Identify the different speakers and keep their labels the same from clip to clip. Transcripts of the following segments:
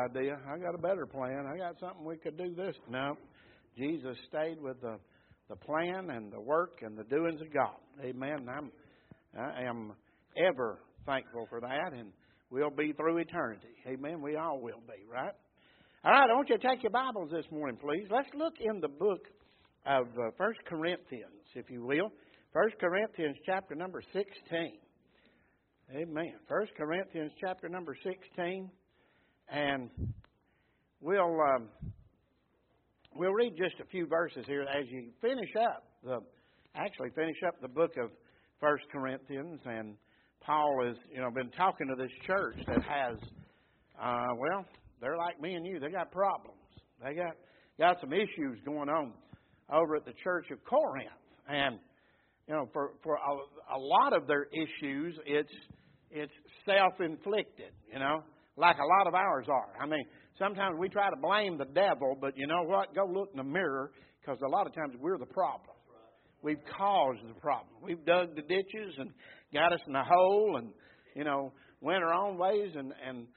Speaker 1: idea. I got a better plan. I got something we could do this. No, Jesus stayed with the plan and the work and the doings of God. Amen. I am ever thankful for that, and we'll be through eternity. Amen. We all will be, right? All right, I want you to take your Bibles this morning, please. Let's look in the book of 1 Corinthians, if you will. 1 Corinthians chapter number 16. Amen. 1 Corinthians chapter number 16. And we'll read just a few verses here as you finish up the book of 1 Corinthians. And Paul has, been talking to this church that has, they're like me and you. They got problems. They got some issues going on over at the church of Corinth. And, for a lot of their issues, it's self-inflicted, like a lot of ours are. I mean, sometimes we try to blame the devil, but you know what? Go look in the mirror, because a lot of times we're the problem. We've caused the problem. We've dug the ditches and got us in the hole and, went our own ways and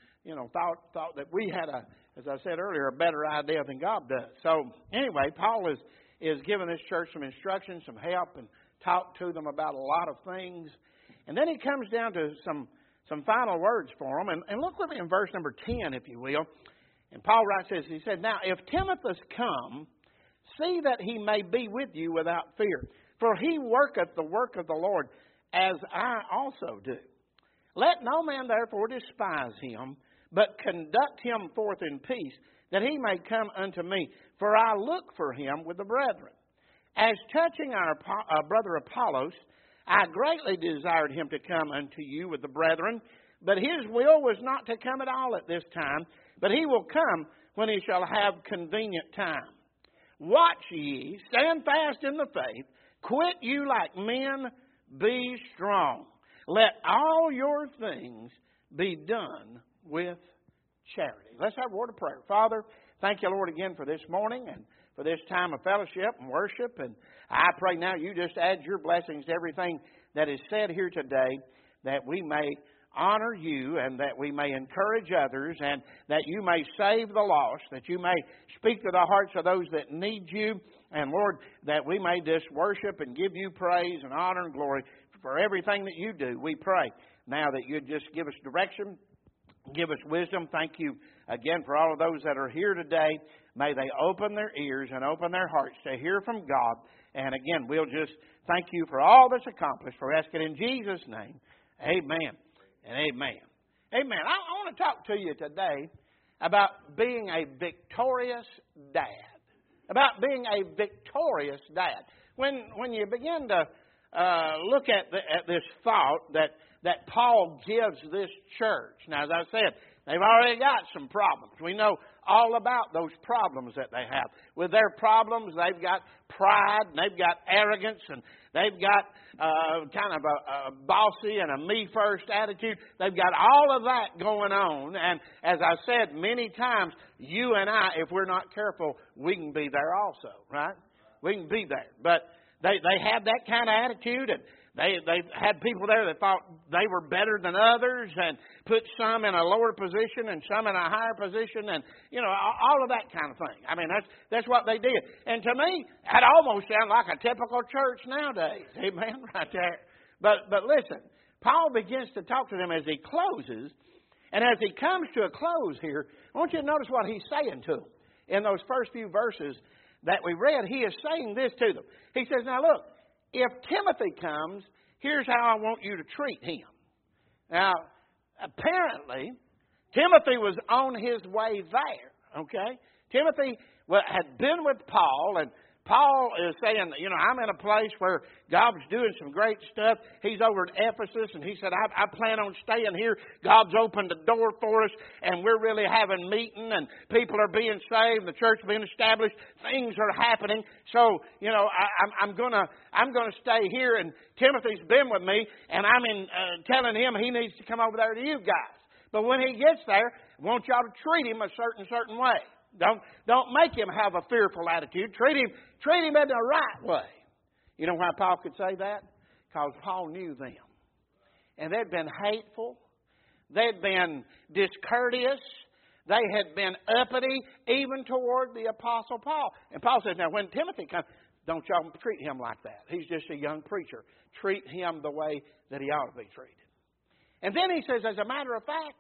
Speaker 1: thought that we had as I said earlier, a better idea than God does. So anyway, Paul is giving this church some instruction, some help, and talk to them about a lot of things. And then he comes down to some final words for them. And look with me in verse number 10, if you will. And Paul writes this. He said, "Now, if Timothy come, see that he may be with you without fear. For he worketh the work of the Lord, as I also do. Let no man therefore despise him, but conduct him forth in peace, that he may come unto me. For I look for him with the brethren. As touching our brother Apollos, I greatly desired him to come unto you with the brethren, but his will was not to come at all at this time, but he will come when he shall have convenient time. Watch ye, stand fast in the faith, quit you like men, be strong. Let all your things be done with charity." Let's have a word of prayer. Father, thank you, Lord, again for this morning and for this time of fellowship and worship. And I pray now you just add your blessings to everything that is said here today, that we may honor you and that we may encourage others and that you may save the lost, that you may speak to the hearts of those that need you. And Lord, that we may just worship and give you praise and honor and glory for everything that you do. We pray now that you'd just give us direction, give us wisdom. Thank you again for all of those that are here today. May they open their ears and open their hearts to hear from God. And again, we'll just thank you for all that's accomplished. For asking in Jesus' name, amen and amen. Amen. I want to talk to you today about being a victorious dad. About being a victorious dad. When you begin to look at this thought that Paul gives this church. Now, as I said, they've already got some problems. We know all about those problems that they have. With their problems, they've got pride, and they've got arrogance, and they've got kind of a bossy and a me-first attitude. They've got all of that going on. And as I said many times, you and I, if we're not careful, we can be there also, right? We can be there. But they had that kind of attitude, and they had people there that thought they were better than others and put some in a lower position and some in a higher position and, all of that kind of thing. I mean, that's what they did. And to me, that almost sounds like a typical church nowadays. Amen? Right there. But listen, Paul begins to talk to them as he closes. And as he comes to a close here, I want you to notice what he's saying to them. In those first few verses that we read, he is saying this to them. He says, now look, if Timothy comes, here's how I want you to treat him. Now, apparently, Timothy was on his way there, okay? Timothy had been with Paul, and Paul is saying, I'm in a place where God's doing some great stuff. He's over at Ephesus, and he said, I plan on staying here. God's opened the door for us, and we're really having meeting, and people are being saved, the church being established. Things are happening. So, I'm gonna stay here, and Timothy's been with me, and I'm telling him he needs to come over there to you guys. But when he gets there, I want y'all to treat him a certain way. Don't make him have a fearful attitude. Treat him in the right way. You know why Paul could say that? Because Paul knew them. And they'd been hateful. They'd been discourteous. They had been uppity even toward the Apostle Paul. And Paul says, now when Timothy comes, don't y'all treat him like that. He's just a young preacher. Treat him the way that he ought to be treated. And then he says, as a matter of fact,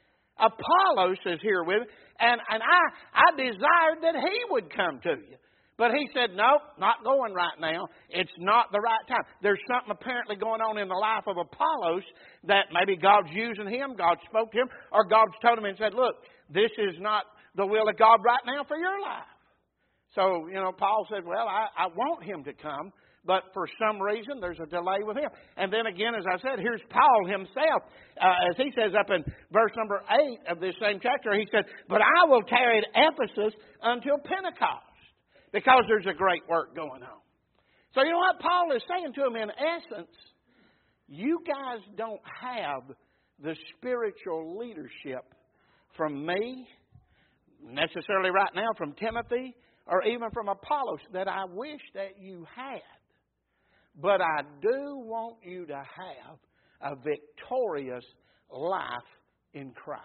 Speaker 1: Apollos is here with me, and I desired that he would come to you. But he said, nope, not going right now. It's not the right time. There's something apparently going on in the life of Apollos that maybe God's using him, God spoke to him, or God's told him and said, look, this is not the will of God right now for your life. So, Paul said, well, I want him to come, but for some reason there's a delay with him. And then again, as I said, here's Paul himself. As he says up in verse number 8 of this same chapter, he said, but I will tarry at Ephesus until Pentecost, because there's a great work going on. So you know what Paul is saying to him in essence? You guys don't have the spiritual leadership from me, necessarily right now from Timothy, or even from Apollos, that I wish that you had. But I do want you to have a victorious life in Christ.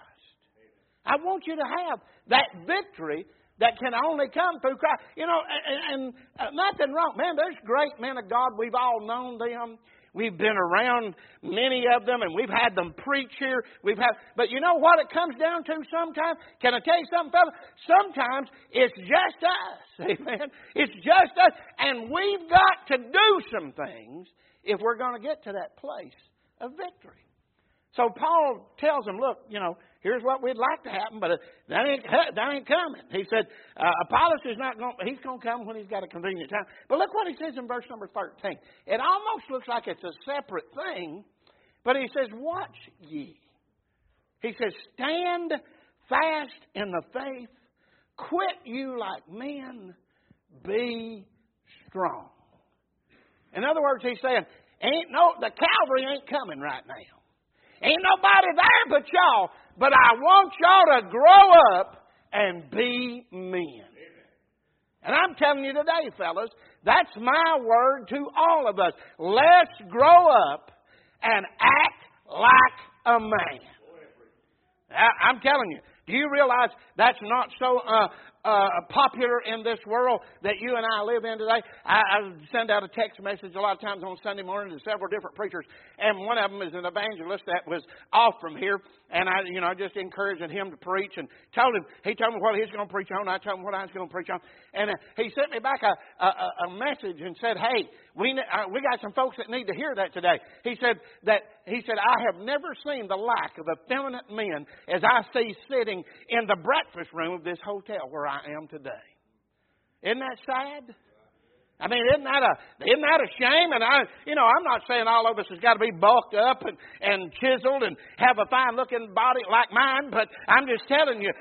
Speaker 1: I want you to have that victory that can only come through Christ. And nothing wrong. Man, there's great men of God. We've all known them. We've been around many of them, and we've had them preach here. But you know what it comes down to sometimes? Can I tell you something, fellas? Sometimes it's just us. Amen. It's just us. And we've got to do some things if we're going to get to that place of victory. So Paul tells them, look, here's what we'd like to happen, but that ain't coming. He said, Apollos is not going. He's going to come when he's got a convenient time. But look what he says in verse number 13. It almost looks like it's a separate thing, but he says, watch ye. He says, stand fast in the faith, quit you like men, be strong. In other words, he's saying, the cavalry ain't coming right now. Ain't nobody there but y'all. But I want y'all to grow up and be men. And I'm telling you today, fellas, that's my word to all of us. Let's grow up and act like a man. I'm telling you. Do you realize that's not so popular in this world that you and I live in today? I send out a text message a lot of times on Sunday morning to several different preachers, and one of them is an evangelist that was off from here, and I just encouraged him to preach and he told me what he was going to preach on. I told him what I was going to preach on, and he sent me back a message and said, "Hey, we got some folks that need to hear that today." He said, "I have never seen the like of effeminate men as I see sitting in the breakfast room of this hotel where I am today." Isn't that sad? I mean, isn't that a shame? And I'm not saying all of us has got to be bulked up and chiseled and have a fine looking body like mine, but I'm just telling you,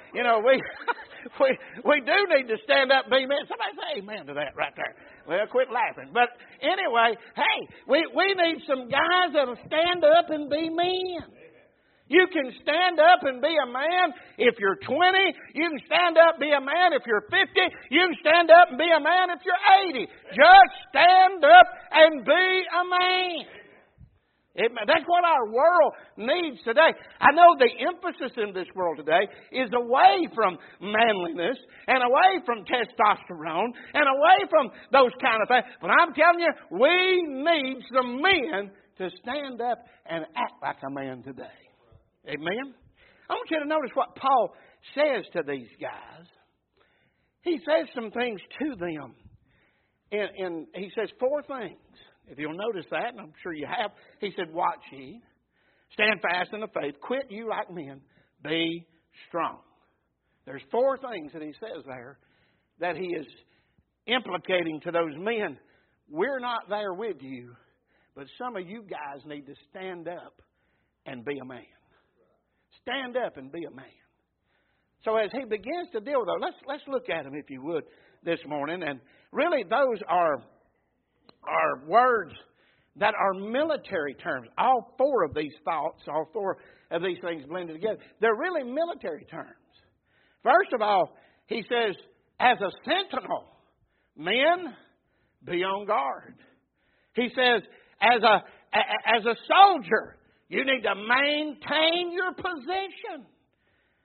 Speaker 1: we do need to stand up and be men. Somebody say amen to that right there. Well, quit laughing. But anyway, hey, we need some guys that'll stand up and be men. You can stand up and be a man if you're 20. You can stand up and be a man if you're 50. You can stand up and be a man if you're 80. Just stand up and be a man. That's what our world needs today. I know the emphasis in this world today is away from manliness and away from testosterone and away from those kind of things. But I'm telling you, we need some men to stand up and act like a man today. Amen? I want you to notice what Paul says to these guys. He says some things to them. And he says 4 things. If you'll notice that, and I'm sure you have, he said, watch ye, stand fast in the faith, quit you like men, be strong. There's 4 things that he says there that he is implicating to those men. We're not there with you, but some of you guys need to stand up and be a man. Stand up and be a man. So as he begins to deal with those, let's look at them, if you would, this morning. And really, those are words that are military terms. All 4 of these thoughts, all 4 of these things blended together, they're really military terms. First of all, he says, as a sentinel, men, be on guard. He says, as a soldier, you need to maintain your position.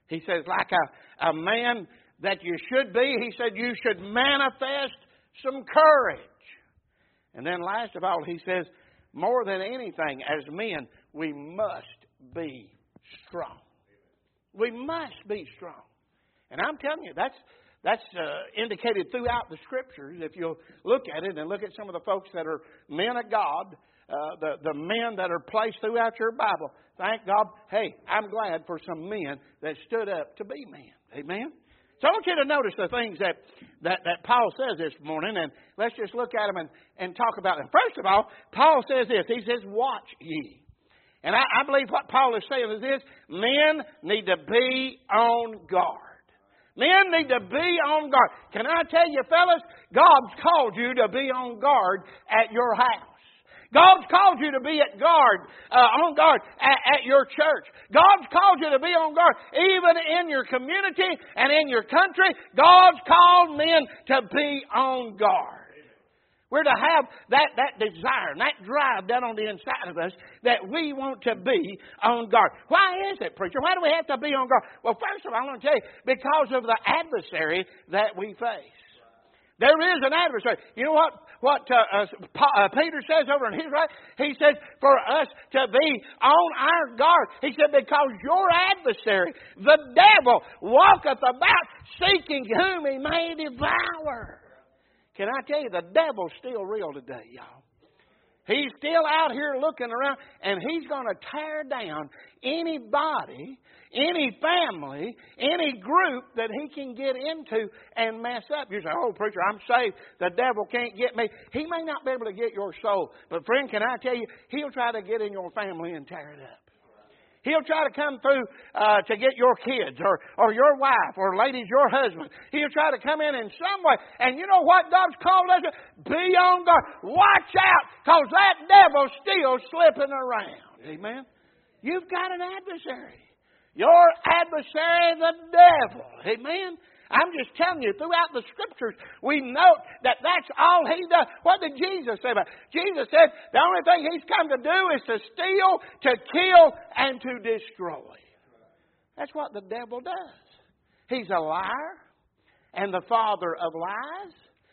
Speaker 1: He says, like a man that you should be, he said, you should manifest some courage. And then last of all, he says, more than anything, as men, we must be strong. We must be strong. And I'm telling you, that's indicated throughout the Scriptures. If you'll look at it and look at some of the folks that are men of God, the men that are placed throughout your Bible, thank God, hey, I'm glad for some men that stood up to be men. Amen? So I want you to notice the things that Paul says this morning, and let's just look at them and talk about them. First of all, Paul says this. He says, watch ye. And I believe what Paul is saying is this: men need to be on guard. Men need to be on guard. Can I tell you, fellas, God's called you to be on guard at your house. God's called you to be on guard at your church. God's called you to be on guard even in your community and in your country. God's called men to be on guard. We're to have that desire and that drive down on the inside of us that we want to be on guard. Why is it, preacher? Why do we have to be on guard? Well, first of all, I want to tell you, because of the adversary that we face. There is an adversary. You know what Peter says over in his right? He says, for us to be on our guard. He said, because your adversary, the devil, walketh about seeking whom he may devour. Can I tell you, the devil's still real today, y'all. He's still out here looking around, and he's going to tear down anybody, any family, any group that he can get into and mess up. You say, oh, preacher, I'm saved. The devil can't get me. He may not be able to get your soul. But, friend, can I tell you, he'll try to get in your family and tear it up. He'll try to come through to get your kids or your wife or, ladies, your husband. He'll try to come in some way. And you know what God's called us? Be on guard. Watch out, because that devil's still slipping around. Amen? You've got an adversary. Your adversary, the devil. Amen? I'm just telling you, throughout the Scriptures, we note that that's all he does. What did Jesus say about it? Jesus said the only thing he's come to do is to steal, to kill, and to destroy. That's what the devil does. He's a liar and the father of lies.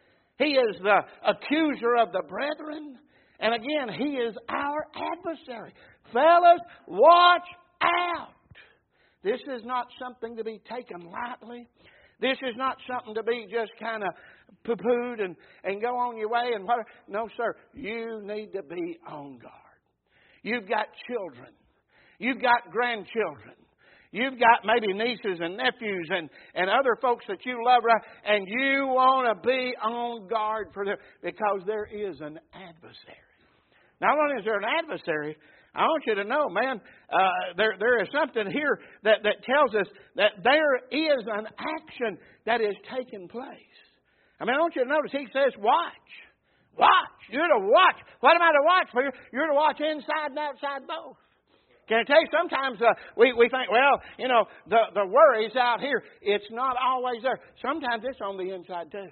Speaker 1: He is the accuser of the brethren. And again, he is our adversary. Fellas, watch out. This is not something to be taken lightly. This is not something to be just kind of poo-pooed and go on your way and whatever. No, sir. You need to be on guard. You've got children. You've got grandchildren. You've got maybe nieces and nephews and other folks that you love, right? And you want to be on guard for them because there is an adversary. Not only is there an adversary, I want you to know, man, there is something here that tells us that there is an action that is taking place. I mean, I want you to notice he says, watch. Watch. You're to watch. What am I to watch for? You're to watch inside and outside both. Can I tell you, sometimes we think, well, you know, the worry's out here. It's not always there. Sometimes it's on the inside too.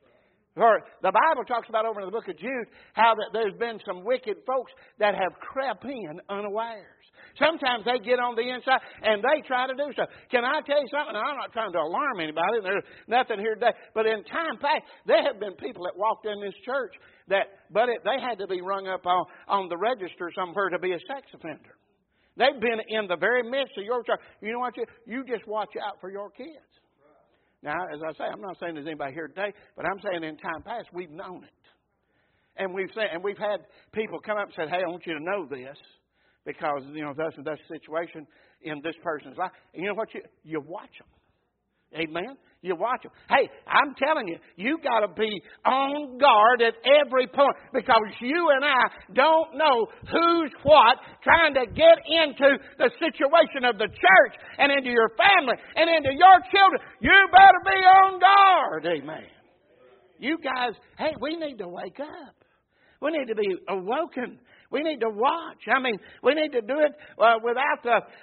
Speaker 1: Or the Bible talks about over in the book of Jude how that there's been some wicked folks that have crept in unawares. Sometimes they get on the inside and they try to do stuff. Can I tell you something? I'm not trying to alarm anybody. There's nothing here today. But in time past, there have been people that walked in this church they had to be rung up on the register somewhere to be a sex offender. They've been in the very midst of your church. You know what? You just watch out for your kids. Now, as I say, I'm not saying there's anybody here today, but I'm saying in time past we've known it, and we've had people come up and said, "Hey, I want you to know this because thus and thus situation in this person's life." And you know what? You watch them. Amen? You watch them. Hey, I'm telling you, you got to be on guard at every point because you and I don't know who's what trying to get into the situation of the church and into your family and into your children. You better be on guard. Amen. You guys, hey, we need to wake up. We need to be awoken. We need to watch. I mean, we need to do it without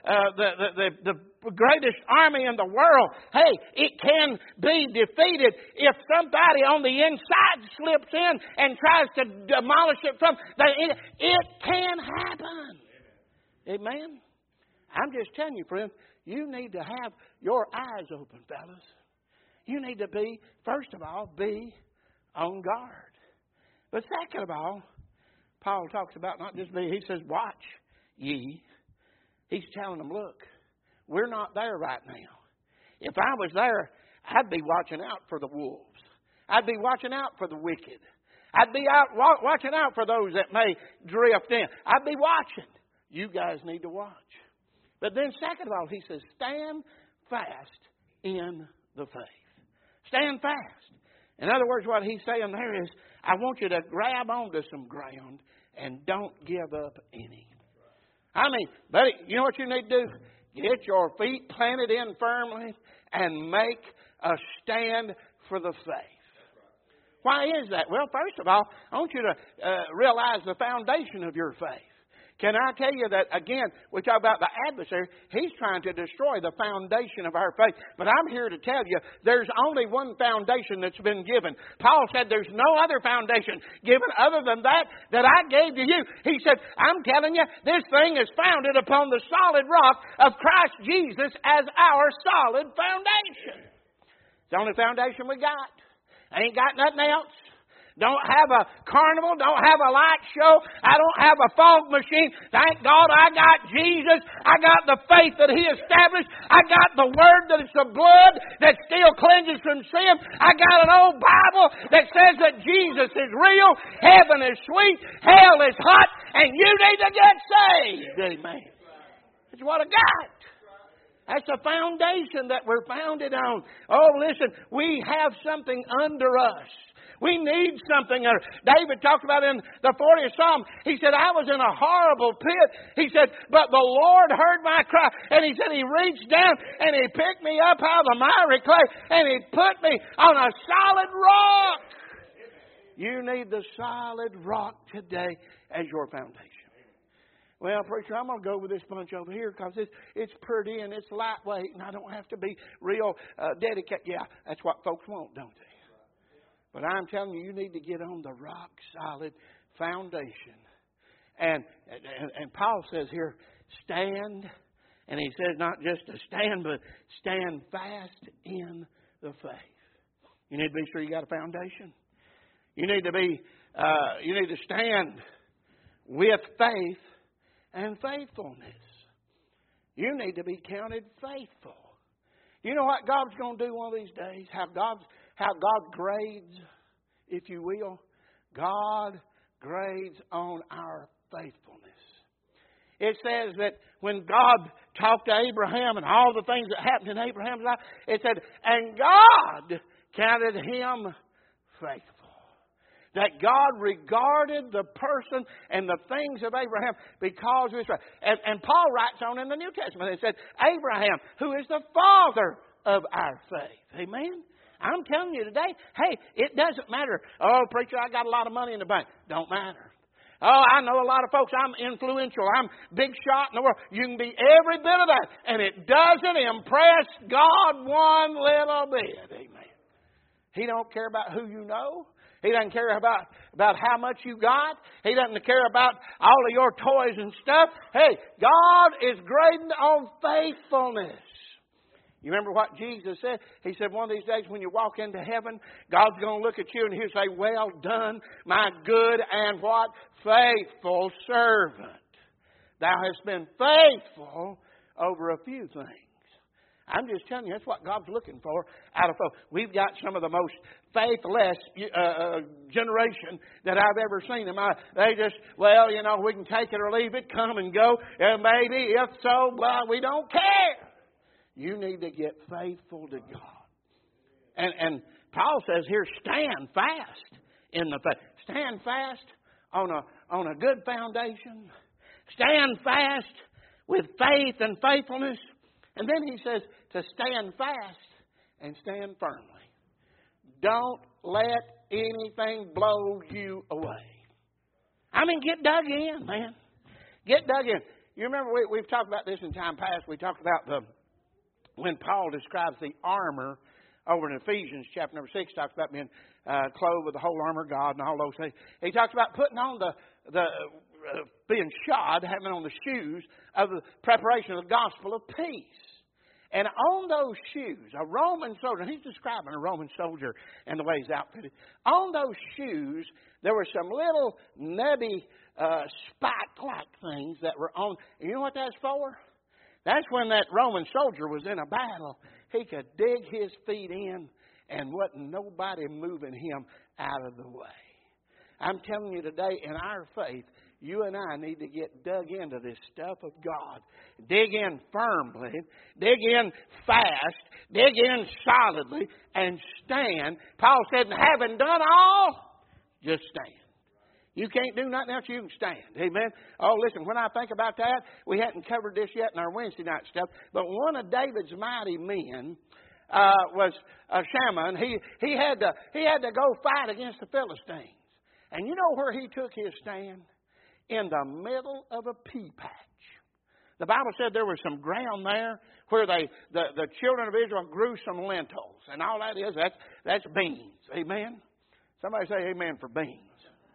Speaker 1: the greatest army in the world. Hey, it can be defeated if somebody on the inside slips in and tries to demolish it from. It can happen. Amen. I'm just telling you, friend, you need to have your eyes open, fellas. You need to be, first of all, be on guard. But second of all, Paul talks about not just be, he says, watch ye. He's telling them, look, we're not there right now. If I was there, I'd be watching out for the wolves. I'd be watching out for the wicked. I'd be out watching out for those that may drift in. I'd be watching. You guys need to watch. But then second of all, he says, stand fast in the faith. Stand fast. In other words, what he's saying there is, I want you to grab onto some ground and don't give up any. I mean, buddy, you know what you need to do? Get your feet planted in firmly and make a stand for the faith. Why is that? Well, first of all, I want you to realize the foundation of your faith. Can I tell you that, again, we talk about the adversary. He's trying to destroy the foundation of our faith. But I'm here to tell you, there's only one foundation that's been given. Paul said there's no other foundation given other than that I gave to you. He said, I'm telling you, this thing is founded upon the solid rock of Christ Jesus as our solid foundation. It's the only foundation we got. Ain't got nothing else. Don't have a carnival. Don't have a light show. I don't have a fog machine. Thank God I got Jesus. I got the faith that He established. I got the Word that it's the blood that still cleanses from sin. I got an old Bible that says that Jesus is real. Heaven is sweet. Hell is hot. And you need to get saved. Amen. That's what I got. That's the foundation that we're founded on. Oh, listen, we have something under us. We need something. David talked about in the 40th Psalm. He said, I was in a horrible pit. He said, but the Lord heard my cry. And he said, He reached down and He picked me up out of the miry clay and He put me on a solid rock. You need the solid rock today as your foundation. Well, preacher, I'm going to go with this bunch over here because it's pretty and it's lightweight and I don't have to be real dedicated. Yeah, that's what folks want, don't they? But I'm telling you, you need to get on the rock-solid foundation. And Paul says here, stand. And he says not just to stand, but stand fast in the faith. You need to be sure you got a foundation. You need to stand with faith and faithfulness. You need to be counted faithful. You know what God's going to do one of these days? How God grades, if you will. God grades on our faithfulness. It says that when God talked to Abraham and all the things that happened in Abraham's life, it said, and God counted him faithful. That God regarded the person and the things of Abraham because of his faith. And Paul writes on in the New Testament, it said, Abraham, who is the father of our faith. Amen? I'm telling you today, hey, it doesn't matter. Oh, preacher, I got a lot of money in the bank. Don't matter. Oh, I know a lot of folks. I'm influential. I'm big shot in the world. You can be every bit of that. And it doesn't impress God one little bit. Amen. He don't care about who you know. He doesn't care about how much you got. He doesn't care about all of your toys and stuff. Hey, God is grading on faithfulness. You remember what Jesus said? He said one of these days when you walk into heaven, God's going to look at you and He'll say, well done, my good and what? Faithful servant. Thou hast been faithful over a few things. I'm just telling you, that's what God's looking for out of folks. We've got some of the most faithless generation that I've ever seen. They just, well, you know, we can take it or leave it, come and go. And maybe, if so, well, we don't care. You need to get faithful to God. And Paul says here, stand fast in the faith. Stand fast on a good foundation. Stand fast with faith and faithfulness. And then he says to stand fast and stand firmly. Don't let anything blow you away. I mean, get dug in, man. Get dug in. You remember we've talked about this in time past. We talked about when Paul describes the armor over in Ephesians chapter number 6, talks about being clothed with the whole armor of God and all those things. He talks about putting on being shod, having on the shoes of the preparation of the gospel of peace. And on those shoes, a Roman soldier, he's describing a Roman soldier and the way he's outfitted. On those shoes, there were some little nubby spike-like things that were on. And you know what that's for? That's when that Roman soldier was in a battle. He could dig his feet in and wasn't nobody moving him out of the way. I'm telling you today, in our faith, you and I need to get dug into this stuff of God. Dig in firmly. Dig in fast. Dig in solidly. And stand. Paul said, having done all, just stand. You can't do nothing else, you can stand. Amen? Oh, listen, when I think about that, we hadn't covered this yet in our Wednesday night stuff, but one of David's mighty men was Shammah. He had to go fight against the Philistines. And you know where he took his stand? In the middle of a pea patch. The Bible said there was some ground there where the children of Israel grew some lentils. And all that is, that's beans. Amen? Somebody say amen for beans.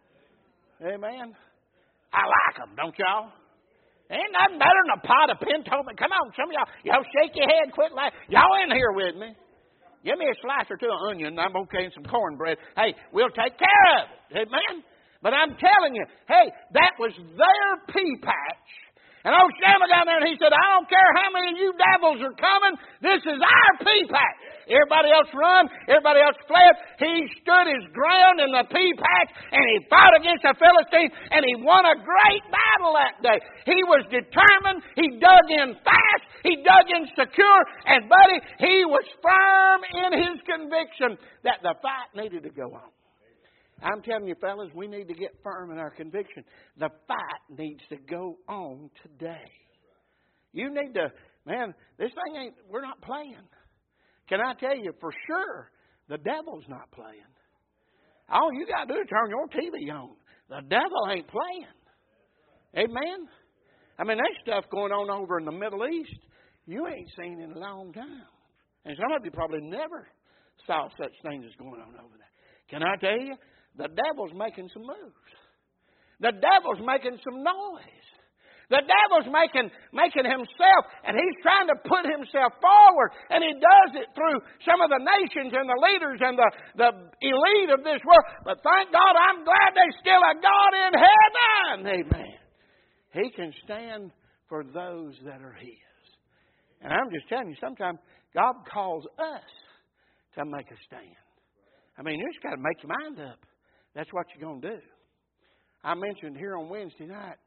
Speaker 1: Amen? I like them, don't y'all? Ain't nothing better than a pot of pinto. Come on, some of y'all shake your head, quit laughing. Y'all in here with me. Give me a slice or two of onion, and I'm okay, and some cornbread. Hey, we'll take care of it. Amen? But I'm telling you, hey, that was their pea patch. And old Shammah down there, and he said, I don't care how many of you devils are coming, this is our pea patch. Everybody else run, everybody else fled. He stood his ground in the pea patch, and he fought against the Philistines, and he won a great battle that day. He was determined, he dug in fast, he dug in secure, and buddy, he was firm in his conviction that the fight needed to go on. I'm telling you, fellas, we need to get firm in our conviction. The fight needs to go on today. You need to, man, this thing ain't, we're not playing. Can I tell you for sure, the devil's not playing. All you got to do is turn your TV on. The devil ain't playing. Amen? I mean, there's stuff going on over in the Middle East you ain't seen in a long time. And some of you probably never saw such things as going on over there. Can I tell you? The devil's making some moves. The devil's making some noise. The devil's making himself, and he's trying to put himself forward. And he does it through some of the nations and the leaders and the elite of this world. But thank God, I'm glad there's still a God in heaven. Amen. He can stand for those that are His. And I'm just telling you, sometimes God calls us to make a stand. I mean, you just got to make your mind up. That's what you're going to do. I mentioned here on Wednesday night,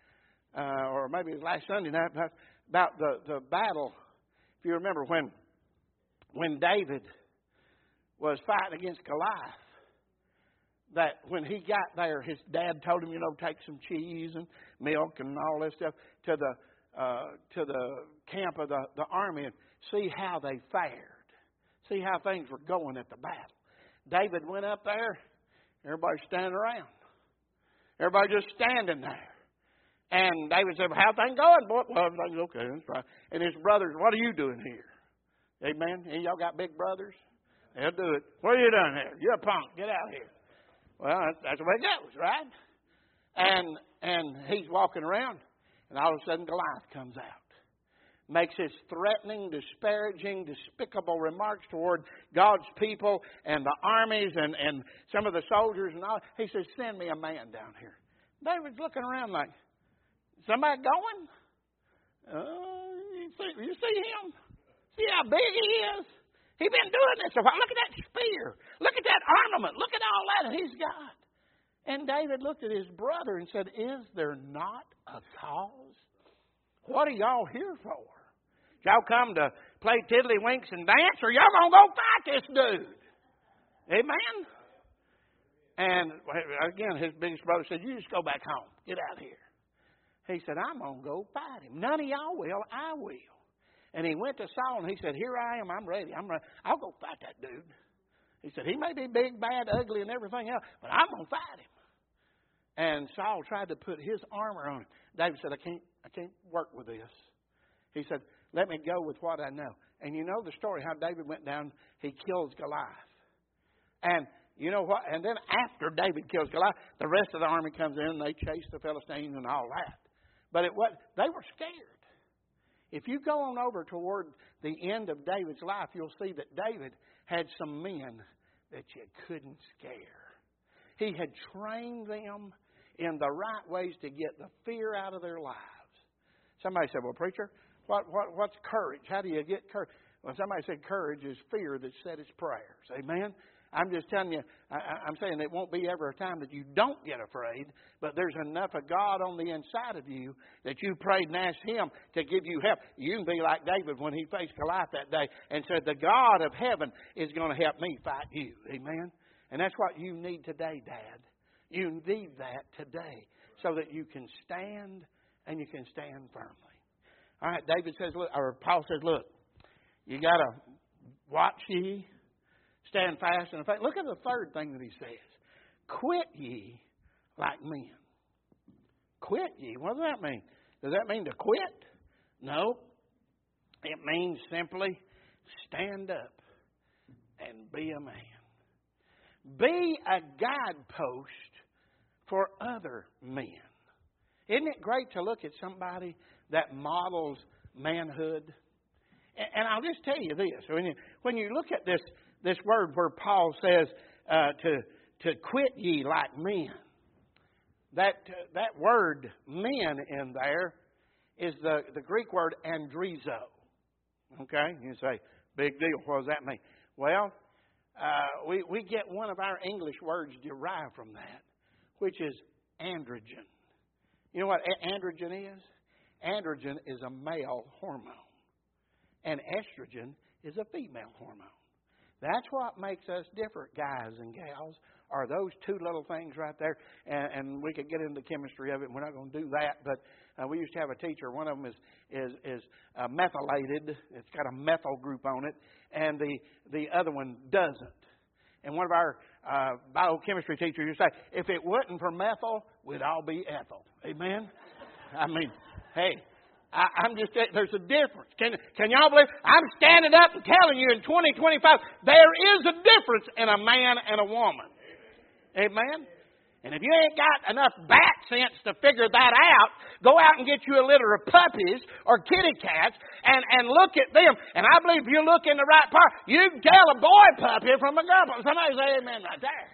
Speaker 1: or maybe it was last Sunday night, about the battle. If you remember when David was fighting against Goliath, that when he got there, his dad told him, take some cheese and milk and all this stuff to the camp of the army and see how they fared, see how things were going at the battle. David went up there. Everybody's standing around. Everybody just standing there. And David said, how things going, boy? Well, everything's okay. That's right. And his brothers, what are you doing here? Amen? And y'all got big brothers? They'll do it. What are you doing here? You're a punk. Get out of here. Well, that's the way it goes, right? And he's walking around, and all of a sudden Goliath comes out. Makes his threatening, disparaging, despicable remarks toward God's people and the armies and some of the soldiers and all. He says, send me a man down here. David's looking around like, somebody going? You see him? See how big he is? He's been doing this a while. Look at that spear. Look at that armament. Look at all that he's got. And David looked at his brother and said, is there not a cause? What are y'all here for? Y'all come to play tiddlywinks and dance, or y'all going to go fight this dude? Amen? And again, his biggest brother said, you just go back home. Get out of here. He said, I'm going to go fight him. None of y'all will. I will. And he went to Saul and he said, here I am. I'm ready. I'll go fight that dude. He said, he may be big, bad, ugly, and everything else, but I'm going to fight him. And Saul tried to put his armor on him. David said, I can't work with this. He said, let me go with what I know. And you know the story, how David went down, he kills Goliath. And you know what? And then after David kills Goliath, the rest of the army comes in and they chase the Philistines and all that. But they were scared. If you go on over toward the end of David's life, you'll see that David had some men that you couldn't scare. He had trained them in the right ways to get the fear out of their lives. Somebody said, well, preacher, what's courage? How do you get courage? Well, somebody said courage is fear that said its prayers. Amen? I'm just telling you, I'm saying it won't be ever a time that you don't get afraid, but there's enough of God on the inside of you that you prayed and asked Him to give you help. You can be like David when he faced Goliath that day and said, the God of heaven is going to help me fight you. Amen? And that's what you need today, Dad. You need that today so that you can stand and you can stand firmly. All right, David says, look, or Paul says, look, you got to watch ye, stand fast in the faith. Look at the third thing that he says. Quit ye like men. Quit ye. What does that mean? Does that mean to quit? No. It means simply stand up and be a man. Be a guidepost for other men. Isn't it great to look at somebody that models manhood? And I'll just tell you this. When you look at this word where Paul says to quit ye like men, that word men in there is the Greek word andrizo. Okay? You say, big deal. What does that mean? Well, we get one of our English words derived from that, which is androgen. You know what androgen is? Androgen is a male hormone. And estrogen is a female hormone. That's what makes us different, guys and gals, are those two little things right there. And we could get into the chemistry of it, and we're not going to do that. But we used to have a teacher. One of them is methylated. It's got a methyl group on it. And the other one doesn't. And one of our biochemistry teachers used to say, if it wasn't for methyl, we'd all be ethyl. Amen? I mean, hey. I'm just saying, there's a difference. Can y'all believe? I'm standing up and telling you in 2025, there is a difference in a man and a woman. Amen? And if you ain't got enough bat sense to figure that out, go out and get you a litter of puppies or kitty cats and look at them. And I believe if you look in the right part, you can tell a boy puppy from a girl puppy. Somebody say amen right there.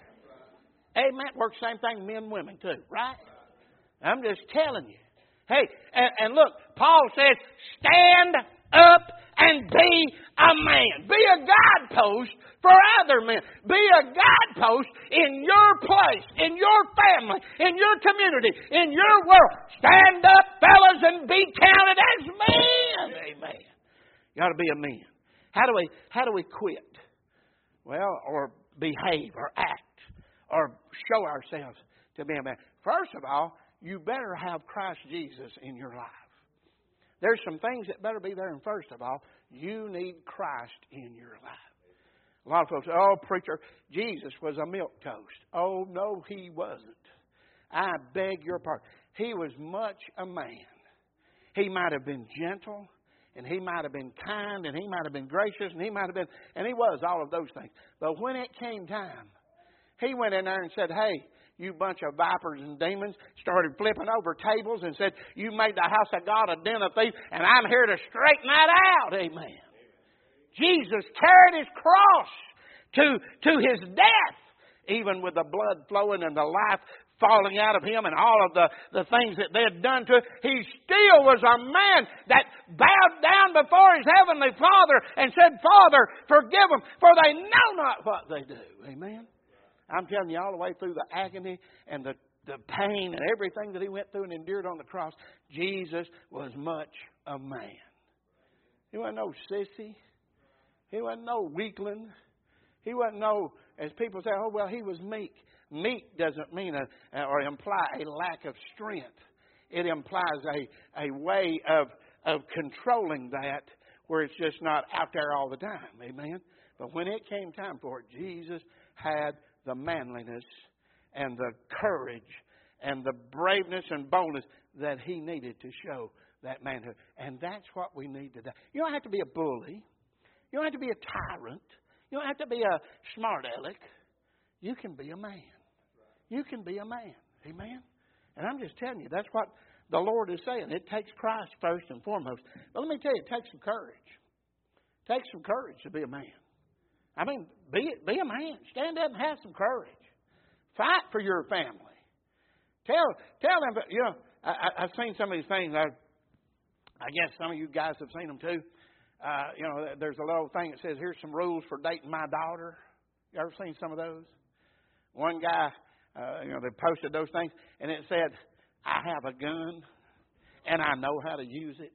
Speaker 1: Amen. Works the same thing men and women too, right? I'm just telling you. Hey, and look, Paul says, stand up and be a man. Be a guidepost for other men. Be a guidepost in your place, in your family, in your community, in your world. Stand up, fellas, and be counted as men. Amen. You got to be a man. How do we quit? Well, or behave, or act, or show ourselves to be a man. First of all, you better have Christ Jesus in your life. There's some things that better be there. And first of all, you need Christ in your life. A lot of folks say, oh, preacher, Jesus was a milquetoast. Oh, no, he wasn't. I beg your pardon. He was much a man. He might have been gentle, and he might have been kind, and he might have been gracious, and he might have been, and he was all of those things. But when it came time, he went in there and said, hey, you bunch of vipers and demons, started flipping over tables and said, you made the house of God a den of thieves, and I'm here to straighten that out. Amen. Jesus carried his cross to his death, even with the blood flowing and the life falling out of him and all of the things that they had done to him. He still was a man that bowed down before his heavenly Father and said, Father, forgive them, for they know not what they do. Amen. I'm telling you, all the way through the agony and the pain and everything that he went through and endured on the cross, Jesus was much a man. He wasn't no sissy. He wasn't no weakling. He wasn't no, as people say, oh, well, he was meek. Meek doesn't mean or imply a lack of strength. It implies a way of controlling that where it's just not out there all the time. Amen? But when it came time for it, Jesus had the manliness and the courage and the braveness and boldness that he needed to show that manhood. And that's what we need today. You don't have to be a bully. You don't have to be a tyrant. You don't have to be a smart aleck. You can be a man. You can be a man. Amen? And I'm just telling you, that's what the Lord is saying. It takes Christ first and foremost. But let me tell you, it takes some courage. It takes some courage to be a man. I mean, be a man. Stand up and have some courage. Fight for your family. Tell them, you know, I've seen some of these things. I guess some of you guys have seen them too. You know, there's a little thing that says, here's some rules for dating my daughter. You ever seen some of those? One guy, you know, they posted those things, and it said, I have a gun, and I know how to use it.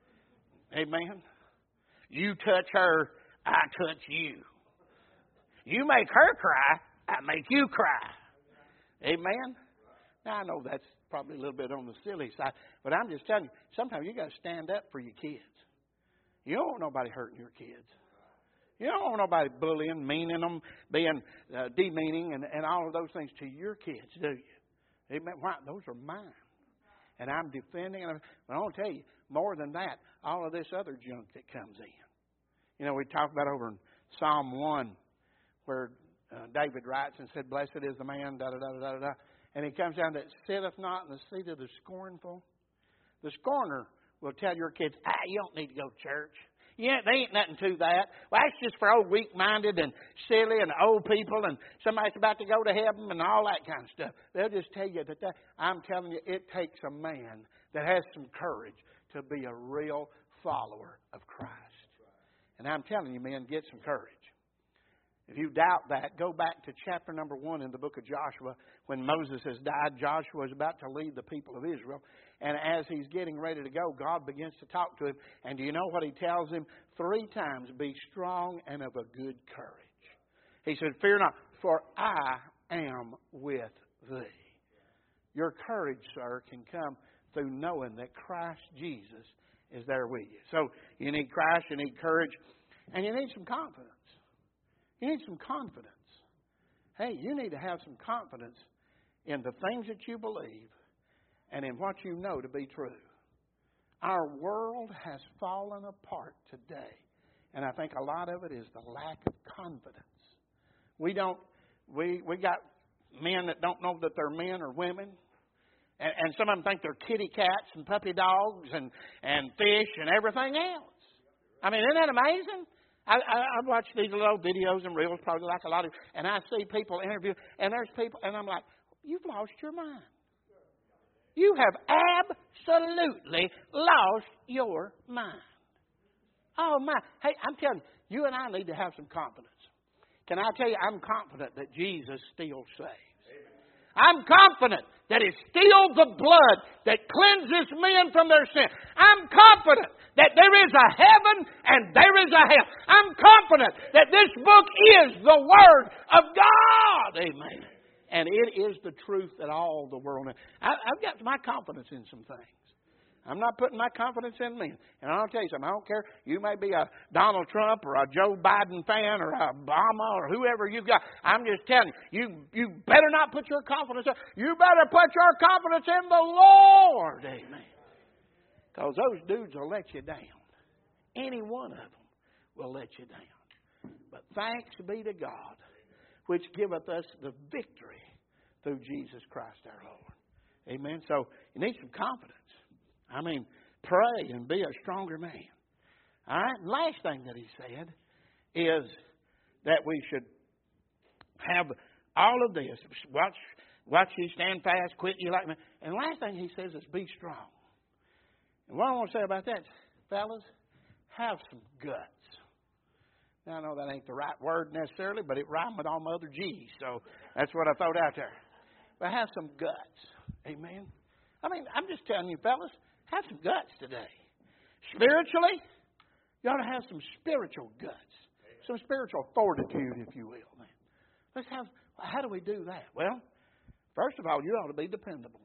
Speaker 1: Amen? You touch her, I touch you. You make her cry, I make you cry. Amen? Now, I know that's probably a little bit on the silly side, but I'm just telling you, sometimes you got to stand up for your kids. You don't want nobody hurting your kids. You don't want nobody bullying, meaning them, being demeaning, and all of those things to your kids, do you? Amen. Why? Those are mine. And I'm defending them. But I want to tell you, more than that, all of this other junk that comes in. You know, we talked about over in Psalm 1, where David writes and said, blessed is the man, da-da-da-da-da-da. And he comes down that sitteth not in the seat of the scornful. The scorner will tell your kids, you don't need to go to church. Yeah, there ain't nothing to that. Well, that's just for old weak-minded and silly and old people and somebody's about to go to heaven and all that kind of stuff. They'll just tell you that I'm telling you, it takes a man that has some courage to be a real follower of Christ. And I'm telling you, men, get some courage. If you doubt that, go back to chapter number 1 in the book of Joshua. When Moses has died, Joshua is about to lead the people of Israel. And as he's getting ready to go, God begins to talk to him. And do you know what he tells him? 3 times, be strong and of a good courage. He said, fear not, for I am with thee. Your courage, sir, can come through knowing that Christ Jesus is there with you. So you need Christ, you need courage, and you need some confidence. You need some confidence. Hey, you need to have some confidence in the things that you believe and in what you know to be true. Our world has fallen apart today, and I think a lot of it is the lack of confidence. We got men that don't know that they're men or women, and some of them think they're kitty cats and puppy dogs and fish and everything else. I mean, isn't that amazing? I watch these little videos and reels, probably like a lot of, and I see people interview, and there's people, and I'm like, you've lost your mind. You have absolutely lost your mind. Oh, my. Hey, I'm telling you, you and I need to have some confidence. Can I tell you, I'm confident that Jesus still saves. I'm confident that it's still the blood that cleanses men from their sin. I'm confident that there is a heaven and there is a hell. I'm confident that this book is the Word of God. Amen. And it is the truth that all the world knows. I've got my confidence in some things. I'm not putting my confidence in men. And I'll tell you something, I don't care. You may be a Donald Trump or a Joe Biden fan or a Obama or whoever you've got. I'm just telling you, you better not put your confidence in. You better put your confidence in the Lord. Amen. Because those dudes will let you down. Any one of them will let you down. But thanks be to God, which giveth us the victory through Jesus Christ our Lord. Amen. So you need some confidence. I mean, pray and be a stronger man. All right? And last thing that he said is that we should have all of this. Watch you, stand fast, quit you like me. And last thing he says is be strong. And what I want to say about that, fellas, have some guts. Now, I know that ain't the right word necessarily, but it rhymed with all my other G's, so that's what I throw out there. But have some guts. Amen? I mean, I'm just telling you, fellas, have some guts today. Spiritually, you ought to have some spiritual guts. Some spiritual fortitude, if you will. How do we do that? Well, first of all, you ought to be dependable.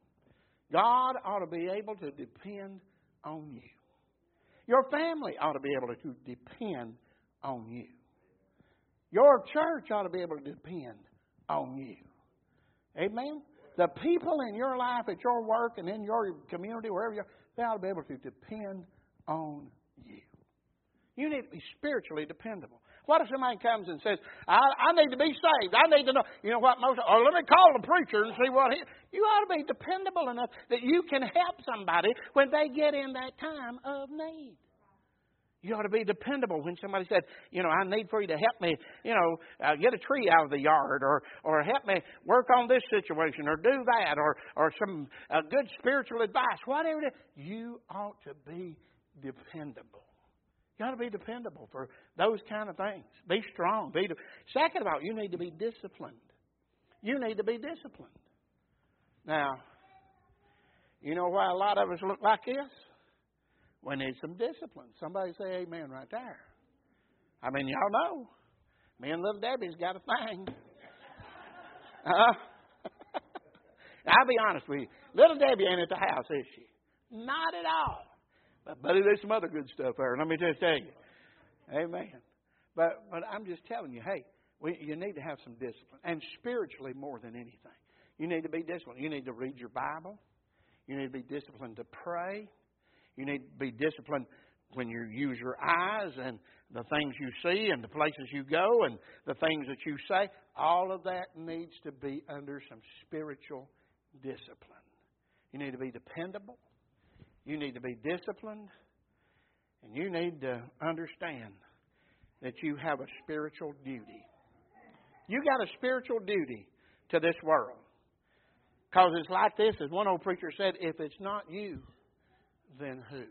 Speaker 1: God ought to be able to depend on you. Your family ought to be able to depend on you. Your church ought to be able to depend on you. Amen? The people in your life, at your work, and in your community, wherever you are, they ought to be able to depend on you. You need to be spiritually dependable. What if somebody comes and says, I need to be saved. I need to know. You know what? Let me call the preacher and see what he... You ought to be dependable enough that you can help somebody when they get in that time of need. You ought to be dependable when somebody said, I need for you to help me, get a tree out of the yard or help me work on this situation or do that or some good spiritual advice, whatever it is. You ought to be dependable. You ought to be dependable for those kind of things. Be strong. Second of all, you need to be disciplined. You need to be disciplined. Now, you know why a lot of us look like this? We need some discipline. Somebody say amen right there. I mean, y'all know. Me and little Debbie's got a thing. I'll be honest with you. Little Debbie ain't at the house, is she? Not at all. But buddy, there's some other good stuff there. Let me just tell you. Amen. But I'm just telling you, hey, you need to have some discipline. And spiritually more than anything. You need to be disciplined. You need to read your Bible. You need to be disciplined to pray. You need to be disciplined when you use your eyes and the things you see and the places you go and the things that you say. All of that needs to be under some spiritual discipline. You need to be dependable. You need to be disciplined. And you need to understand that you have a spiritual duty. You got a spiritual duty to this world. Because it's like this, as one old preacher said, if it's not you, then who?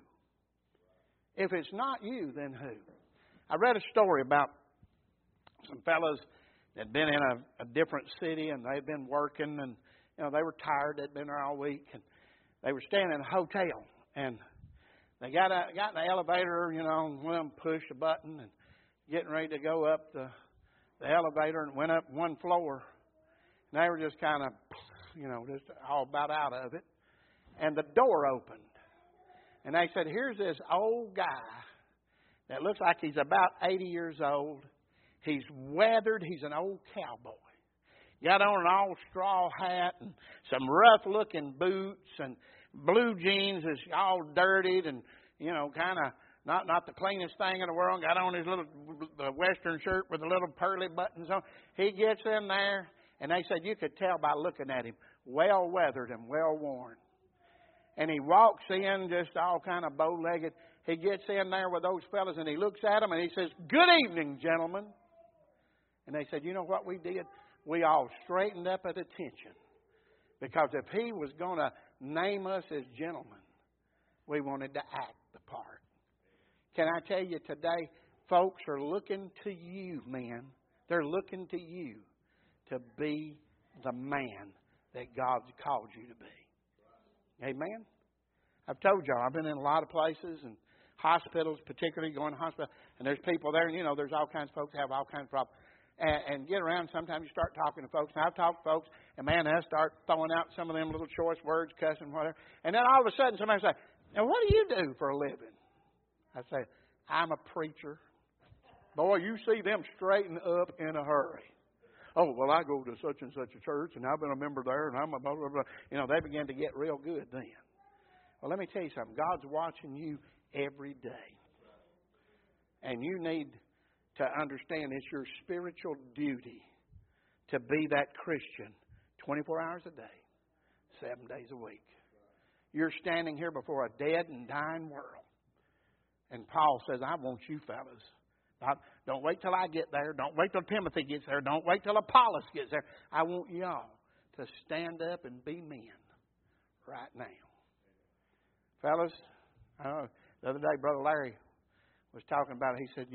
Speaker 1: If it's not you, then who? I read a story about some fellows that had been in a different city and they'd been working and they were tired. They'd been there all week and they were staying in a hotel and they got in the elevator, and went and pushed a button and getting ready to go up the elevator and went up one floor. And they were just kind of, just all about out of it. And the door opened. And they said, here's this old guy that looks like he's about 80 years old. He's weathered. He's an old cowboy. Got on an all straw hat and some rough-looking boots and blue jeans is all dirtied and, kind of not the cleanest thing in the world. Got on his little Western shirt with the little pearly buttons on. He gets in there, and they said you could tell by looking at him, well-weathered and well-worn. And he walks in just all kind of bow-legged. He gets in there with those fellas and he looks at them and he says, good evening, gentlemen. And they said, you know what we did? We all straightened up at attention. Because if he was going to name us as gentlemen, we wanted to act the part. Can I tell you today, folks are looking to you, men. They're looking to you to be the man that God's called you to be. Amen? I've told y'all, I've been in a lot of places and hospitals, particularly going to hospital, and there's people there, and there's all kinds of folks that have all kinds of problems. And get around, sometimes you start talking to folks, and I've talked to folks, and man, they'll start throwing out some of them little choice words, cussing, whatever. And then all of a sudden somebody say, now what do you do for a living? I say, I'm a preacher. Boy, you see them straighten up in a hurry. Oh, well, I go to such and such a church, and I've been a member there, and I'm a blah, blah, blah. They begin to get real good then. Well, let me tell you something. God's watching you every day. And you need to understand it's your spiritual duty to be that Christian 24 hours a day, 7 days a week. You're standing here before a dead and dying world. And Paul says, I want you fellas. Don't wait till I get there. Don't wait till Timothy gets there. Don't wait till Apollos gets there. I want y'all to stand up and be men right now. Fellas, the other day Brother Larry was talking about it. He said,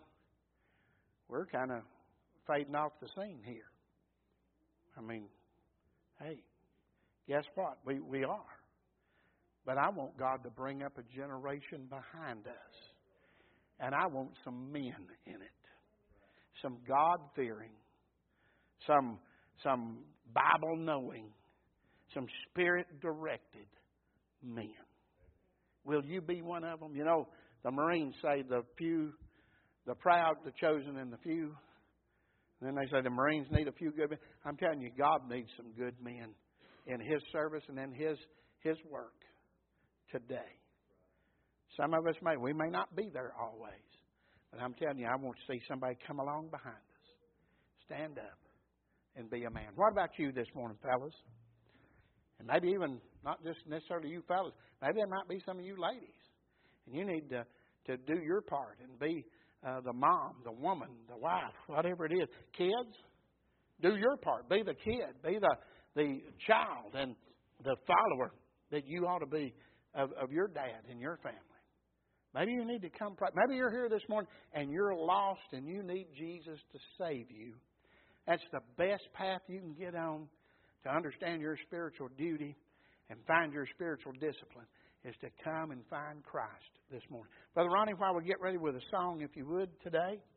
Speaker 1: we're kind of fading off the scene here. I mean, hey, guess what? We are. But I want God to bring up a generation behind us. And I want some men in it. Some God-fearing. Some Bible-knowing. Some Spirit-directed men. Will you be one of them? The Marines say the few, the proud, the chosen, and the few. And then they say the Marines need a few good men. I'm telling you, God needs some good men in His service and in His work today. Some of us we may not be there always. But I'm telling you, I want to see somebody come along behind us. Stand up and be a man. What about you this morning, fellas? And maybe even not just necessarily you fellas. Maybe there might be some of you ladies. And you need to do your part and be the mom, the woman, the wife, whatever it is. Kids, do your part. Be the kid. Be the child and the follower that you ought to be of your dad and your family. Maybe you need to come. Maybe you're here this morning and you're lost and you need Jesus to save you. That's the best path you can get on to understand your spiritual duty and find your spiritual discipline, is to come and find Christ this morning. Brother Ronnie, while we get ready with a song, if you would, today.